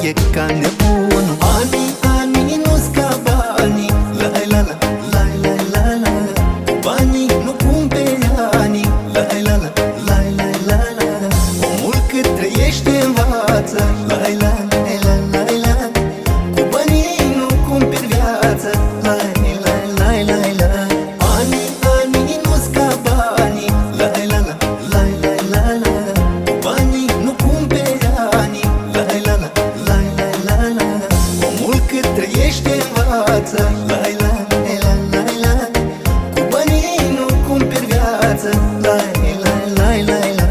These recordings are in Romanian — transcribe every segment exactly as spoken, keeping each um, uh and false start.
e ca nebunul. Ani, ani nu-s ca banii, la la la, la la la la. Banii nu cumperi ani, la la la, la la la la. Omul cât trăiește învață, la la la la la. Cu banii nu cumperi viața, la la la la la. Ani, ani nu-s ca banii, la la la, la la la la. Banii nu cumperi ani, la la la, la la la la. Omul cât trăiește învață, la la la la la. Cu banii nu cumperi viața, la la la la la.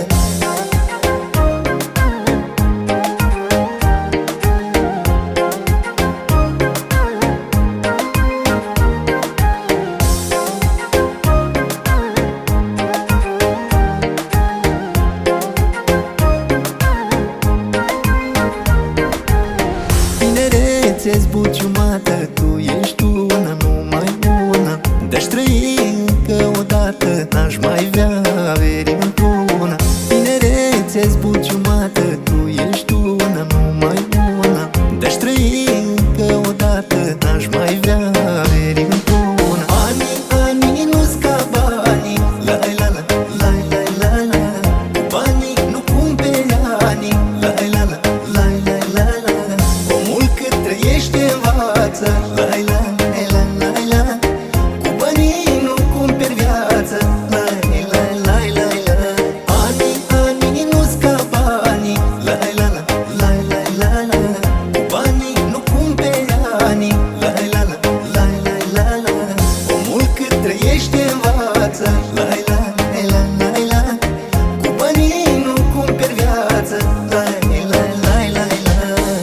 Tinerețe-ți buciumată, tu ești una, numai una. De-aș trăi încă o dată, n-aș mai vrea averi într-una. Tinerețe-ți buciumată, tu ești una, numai una. De-aș trăi încă o dată, n-aș mai vrea averi într-una. Ani, ani nu-s ca banii, la la la, la la la la. Banii nu cumperi ani, la la la, la la la la. Omul cât trăiește învață, la la la la la. Cu banii nu cumperi viața, la la la la la. Ani, ani nu-s ca banii, la la la, la la la la. Cu banii nu cumperi ani, la la la, la la la la. Omul cât trăiește învață, la la la la la. Cu banii nu cumperi viața, la la la la la.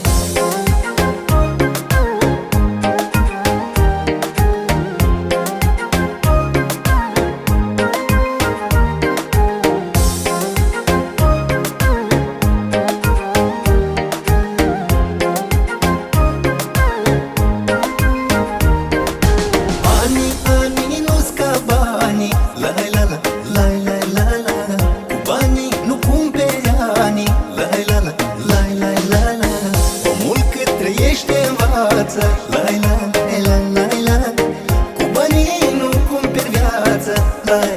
Ani, ani nu-s ca banii, la la la, la la la la. Cu banii nu cumperi ani, la la la, la la la la. Omul cât trăiește învață, la la la la la. Cu banii nu cumperi viața, la